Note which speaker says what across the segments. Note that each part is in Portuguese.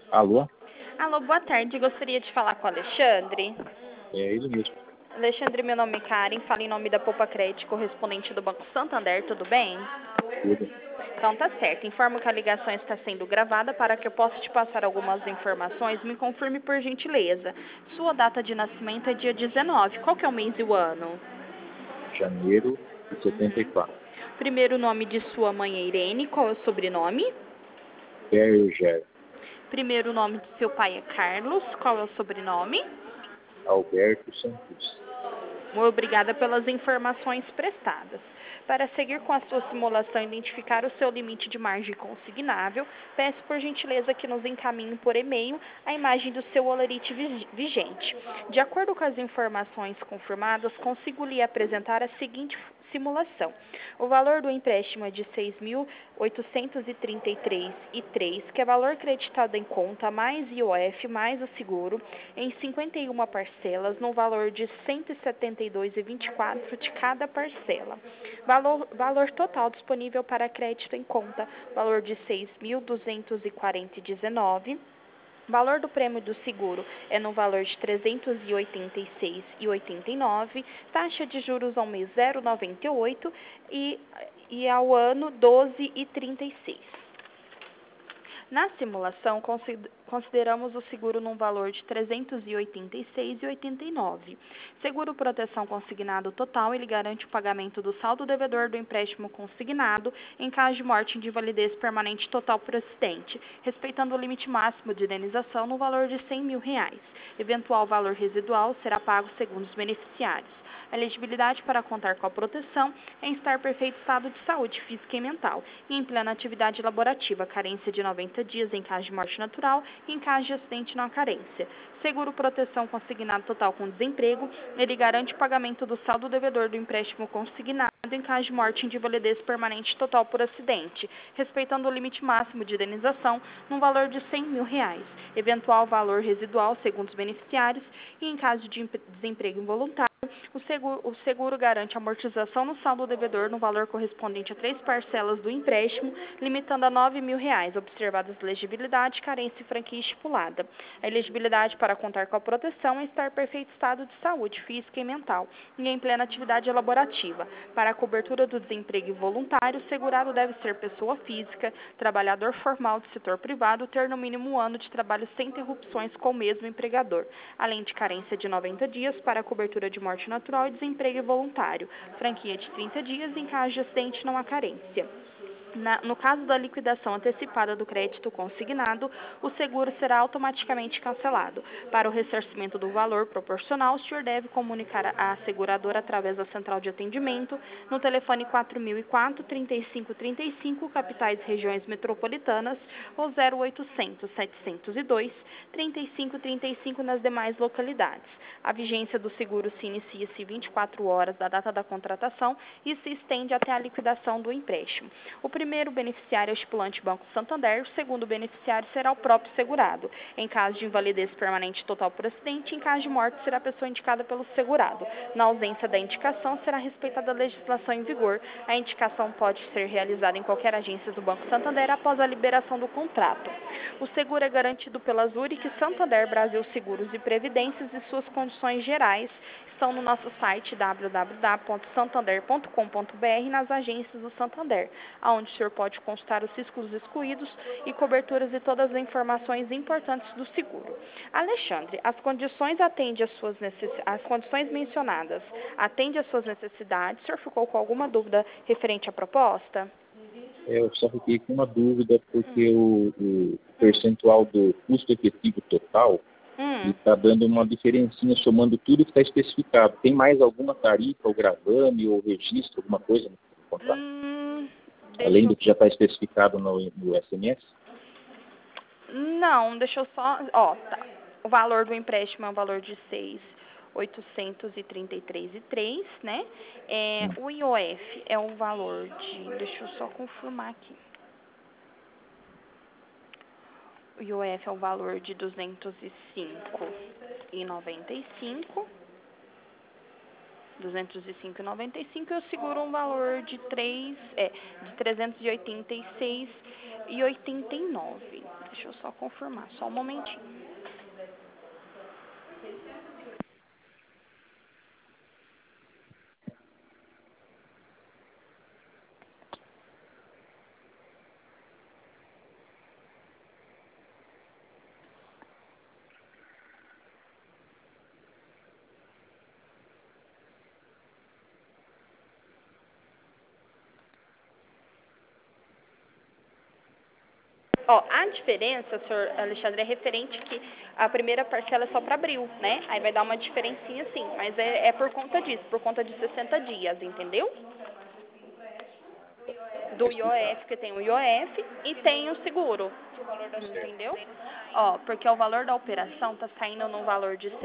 Speaker 1: Alô?
Speaker 2: Alô, boa tarde. Gostaria de falar com o Alexandre.
Speaker 1: É ele mesmo.
Speaker 2: Alexandre, meu nome é Karen, falo em nome da Poupa Crédito, correspondente do Banco Santander, tudo bem?
Speaker 1: Tudo.
Speaker 2: Então tá certo. Informo que a ligação está sendo gravada para que eu possa te passar algumas informações. Me confirme por gentileza. Sua data de nascimento é dia 19. Qual que é o mês e o ano?
Speaker 1: Janeiro de 74.
Speaker 2: Primeiro nome de sua mãe é Irene. Qual é o sobrenome?
Speaker 1: Berger.
Speaker 2: Primeiro nome de seu pai é Carlos. Qual é o sobrenome?
Speaker 1: Alberto Santos.
Speaker 2: Muito obrigada pelas informações prestadas. Para seguir com a sua simulação e identificar o seu limite de margem consignável, peço por gentileza que nos encaminhe por e-mail a imagem do seu holerite vigente. De acordo com as informações confirmadas, consigo lhe apresentar a seguinte simulação. O valor do empréstimo é de R$ 6.833,03, que é valor creditado em conta, mais IOF, mais o seguro, em 51 parcelas, no valor de R$ 172,24 de cada parcela. Valor total disponível para crédito em conta, valor de R$ 6.240,19. Valor do prêmio do seguro é no valor de R$ 386,89, taxa de juros ao mês 0,98 e ao ano 12,36. Na simulação, consideramos o seguro num valor de R$ 386,89. Seguro proteção consignado total, ele garante o pagamento do saldo devedor do empréstimo consignado em caso de morte de invalidez permanente total por acidente, respeitando o limite máximo de indenização no valor de R$ 100 mil. Eventual valor residual será pago segundo os beneficiários. A elegibilidade para contar com a proteção é em estar em perfeito estado de saúde física e mental e em plena atividade laborativa, carência de 90 dias em caso de morte natural e em caso de acidente não há carência. Seguro proteção consignado total com desemprego, ele garante o pagamento do saldo devedor do empréstimo consignado em caso de morte de invalidez permanente total por acidente, respeitando o limite máximo de indenização no valor de R$ 100 mil. Eventual valor residual segundo os beneficiários e em caso de desemprego involuntário, o seguro garante amortização no saldo devedor no valor correspondente a 3 parcelas do empréstimo, limitando a R$ 9 mil, observadas elegibilidade, carência e franquia estipulada. A elegibilidade para contar com a proteção é estar em perfeito estado de saúde física e mental e em plena atividade laborativa. Para a cobertura do desemprego involuntário, o segurado deve ser pessoa física, trabalhador formal do setor privado, ter no mínimo um ano de trabalho sem interrupções com o mesmo empregador, além de carência de 90 dias para a cobertura de morte natural e desemprego involuntário, franquia de 30 dias em caso de acidente não há carência. No caso da liquidação antecipada do crédito consignado, o seguro será automaticamente cancelado. Para o ressarcimento do valor proporcional, o senhor deve comunicar à seguradora através da central de atendimento no telefone 4004-3535, capitais e regiões metropolitanas, ou 0800-702-3535 nas demais localidades. A vigência do seguro se inicia-se 24 horas da data da contratação e se estende até a liquidação do empréstimo. O primeiro beneficiário é o estipulante Banco Santander, o segundo beneficiário será o próprio segurado. Em caso de invalidez permanente total por acidente, em caso de morte, será a pessoa indicada pelo segurado. Na ausência da indicação, será respeitada a legislação em vigor. A indicação pode ser realizada em qualquer agência do Banco Santander após a liberação do contrato. O seguro é garantido pela Zurich Santander Brasil Seguros e Previdências e suas condições gerais estão no nosso site www.santander.com.br nas agências do Santander, onde o senhor pode consultar os riscos excluídos e coberturas e todas as informações importantes do seguro. Alexandre, as condições as condições mencionadas atendem às suas necessidades? O senhor ficou com alguma dúvida referente à proposta?
Speaker 1: Eu só fiquei com uma dúvida porque o percentual do custo efetivo total está dando uma diferencinha somando tudo que está especificado. Tem mais alguma tarifa, ou gravame, ou registro, alguma coisa no contrato? Além do que já está especificado no SMS?
Speaker 2: Não, deixa eu só... Ó, tá. O valor do empréstimo é um valor de 6.833,03, né? O IOF é um valor de... Deixa eu só confirmar aqui. O IOF é um valor de 205,95. 205,95 e o seguro um valor de 386 4.089. Deixa eu só confirmar, só um momentinho. Ó, a diferença, senhor Alexandre, é referente que a primeira parcela é só para abril, né? Aí vai dar uma diferencinha sim, mas é por conta disso, por conta de 60 dias, entendeu? Do IOF, que tem o IOF e tem o seguro, entendeu? Ó, porque o valor da operação tá saindo num valor de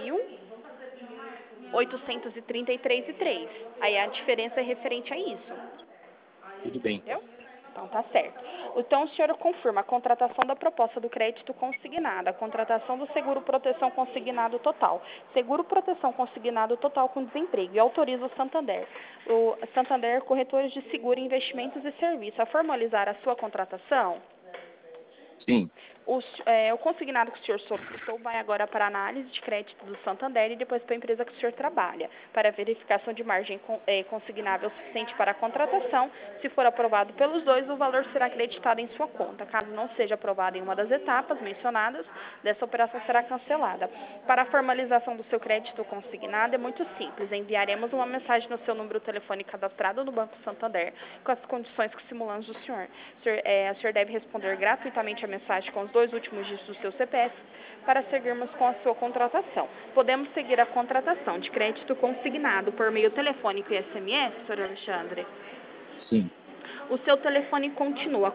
Speaker 2: 6.833,3. Aí a diferença é referente a isso.
Speaker 1: Tudo bem,
Speaker 2: entendeu? Então, tá certo. Então, o senhor confirma a contratação da proposta do crédito consignado, a contratação do seguro proteção consignado total, seguro proteção consignado total com desemprego e autoriza o Santander Corretores de Seguro, Investimentos e Serviços a formalizar a sua contratação?
Speaker 1: Sim.
Speaker 2: O consignado que o senhor solicitou vai agora para a análise de crédito do Santander e depois para a empresa que o senhor trabalha, para a verificação de margem consignável suficiente para a contratação. Se for aprovado pelos dois, o valor será acreditado em sua conta. Caso não seja aprovado em uma das etapas mencionadas, dessa operação será cancelada. Para a formalização do seu crédito consignado é muito simples. Enviaremos uma mensagem no seu número de telefone cadastrado no Banco Santander com as condições que simulamos do senhor. O senhor deve responder gratuitamente a mensagem com os 2 últimos dígitos do seu CPF para seguirmos com a sua contratação. Podemos seguir a contratação de crédito consignado por meio telefônico e SMS, senhor Alexandre?
Speaker 1: Sim.
Speaker 2: O seu telefone continua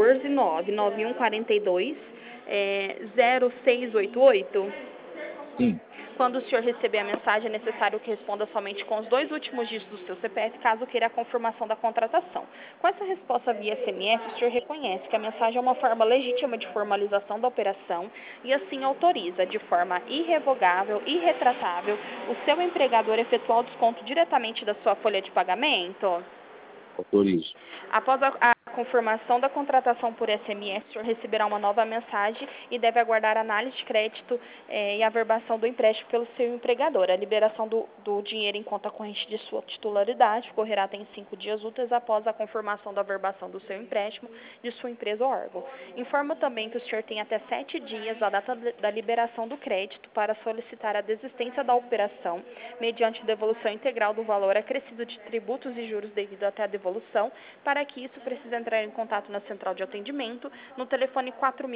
Speaker 2: 14991420688?
Speaker 1: Sim.
Speaker 2: Quando o senhor receber a mensagem, é necessário que responda somente com os 2 últimos dígitos do seu CPF, caso queira a confirmação da contratação. Com essa resposta via SMS, o senhor reconhece que a mensagem é uma forma legítima de formalização da operação e assim autoriza, de forma irrevogável e irretratável, o seu empregador a efetuar o desconto diretamente da sua folha de pagamento?
Speaker 1: Autorizo.
Speaker 2: Após a confirmação da contratação por SMS, o senhor receberá uma nova mensagem e deve aguardar a análise de crédito e a averbação do empréstimo pelo seu empregador. A liberação do dinheiro em conta corrente de sua titularidade ocorrerá até em 5 dias úteis após a confirmação da averbação do seu empréstimo de sua empresa ou órgão. Informo também que o senhor tem até 7 dias da data da liberação do crédito para solicitar a desistência da operação, mediante devolução integral do valor acrescido de tributos e juros devido até a devolução. Para que isso, precisa entrar em contato na central de atendimento no telefone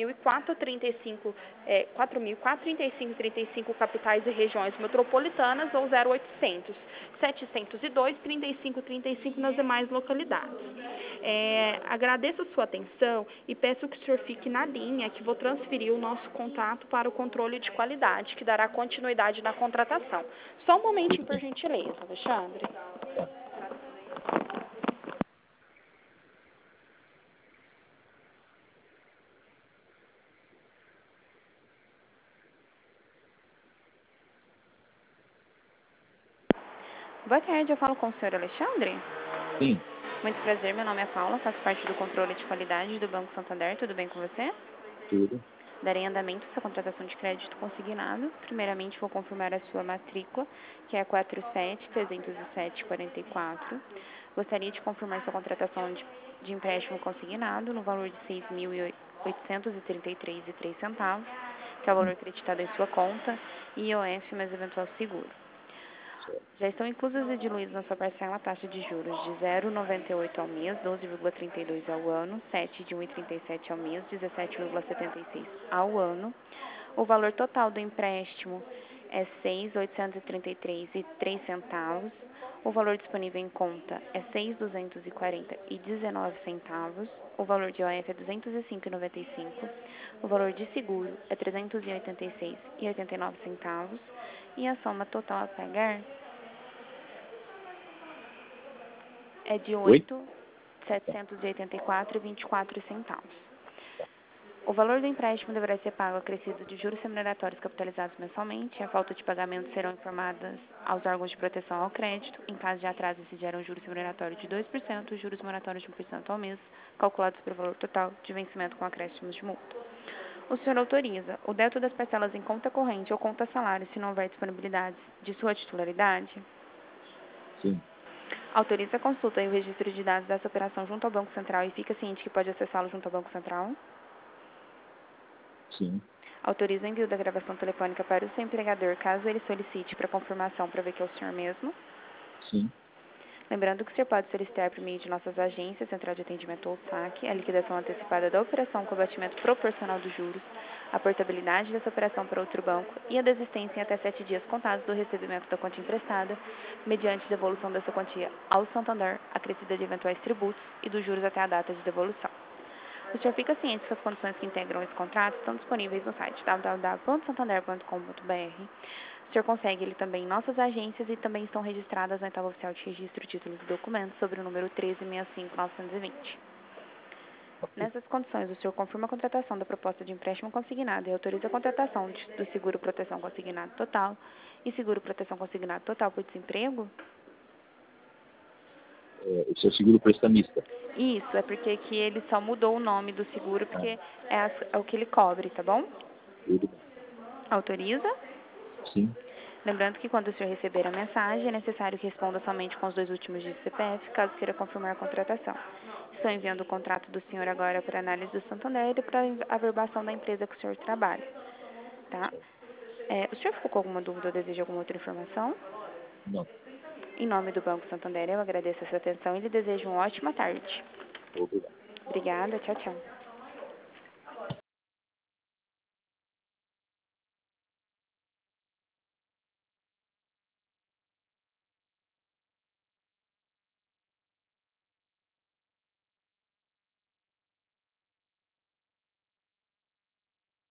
Speaker 2: 4.004-3535 capitais e regiões metropolitanas ou 0800 702 3535 nas demais localidades. Agradeço a sua atenção e peço que o senhor fique na linha, que vou transferir o nosso contato para o controle de qualidade, que dará continuidade na contratação. Só um momentinho, por gentileza, Alexandre. Boa tarde, eu falo com o senhor Alexandre?
Speaker 1: Sim.
Speaker 2: Muito prazer, meu nome é Paula, faço parte do controle de qualidade do Banco Santander, tudo bem com você?
Speaker 1: Tudo.
Speaker 2: Darei andamento à sua contratação de crédito consignado. Primeiramente, vou confirmar a sua matrícula, que é 47.307.44. Gostaria de confirmar sua contratação de empréstimo consignado no valor de R$ 6.833,03, que é o valor acreditado em sua conta, e IOF mais eventual seguro. Já estão inclusas e diluídas na sua parcela a taxa de juros de 0,98 ao mês, 12,32 ao ano, 7 de 1,37 ao mês, 17,76 ao ano. O valor total do empréstimo é R$ 6.833,03. O valor disponível em conta é R$ 6.240,19. O valor de OF é R$ 205,95. O valor de seguro é R$ 386,89. E a soma total a pagar é de R$ 8.784,24. O valor do empréstimo deverá ser pago acrescido de juros remuneratórios capitalizados mensalmente. A falta de pagamento serão informadas aos órgãos de proteção ao crédito. Em caso de atraso, se geram juros remuneratórios de 2%, juros moratórios de 1% ao mês, calculados pelo valor total de vencimento com acréscimos de multa. O senhor autoriza o débito das parcelas em conta corrente ou conta salário, se não houver disponibilidade de sua titularidade?
Speaker 1: Sim.
Speaker 2: Autoriza a consulta e o registro de dados dessa operação junto ao Banco Central e fica ciente que pode acessá-lo junto ao Banco Central?
Speaker 1: Sim.
Speaker 2: Autoriza o envio da gravação telefônica para o seu empregador, caso ele solicite para confirmação para ver que é o senhor mesmo?
Speaker 1: Sim.
Speaker 2: Lembrando que o senhor pode solicitar por meio de nossas agências, Central de Atendimento ou SAC, a liquidação antecipada da operação com abatimento proporcional dos juros, a portabilidade dessa operação para outro banco e a desistência em até 7 dias contados do recebimento da quantia emprestada, mediante devolução dessa quantia ao Santander, acrescida de eventuais tributos e dos juros até a data de devolução. O senhor fica ciente que as condições que integram esse contrato estão disponíveis no site www.santander.com.br. O senhor consegue ele também em nossas agências e também estão registradas na etapa oficial de registro, títulos e documentos sobre o número 1365920. Nessas condições, o senhor confirma a contratação da proposta de empréstimo consignado e autoriza a contratação do seguro proteção consignado total e seguro proteção consignado total por desemprego?
Speaker 1: O seu seguro prestamista.
Speaker 2: Isso, é porque que ele só mudou o nome do seguro, porque é o que ele cobre, tá bom?
Speaker 1: Tudo bem.
Speaker 2: Autoriza?
Speaker 1: Sim.
Speaker 2: Lembrando que quando o senhor receber a mensagem, é necessário que responda somente com os 2 últimos dígitos do CPF, caso queira confirmar a contratação. Estou enviando o contrato do senhor agora para análise do Santander e para a averbação da empresa que o senhor trabalha, tá? O senhor ficou com alguma dúvida ou deseja alguma outra informação?
Speaker 1: Não.
Speaker 2: Em nome do Banco Santander, eu agradeço a sua atenção e lhe desejo uma ótima tarde.
Speaker 1: Obrigado.
Speaker 2: Obrigada, tchau, tchau.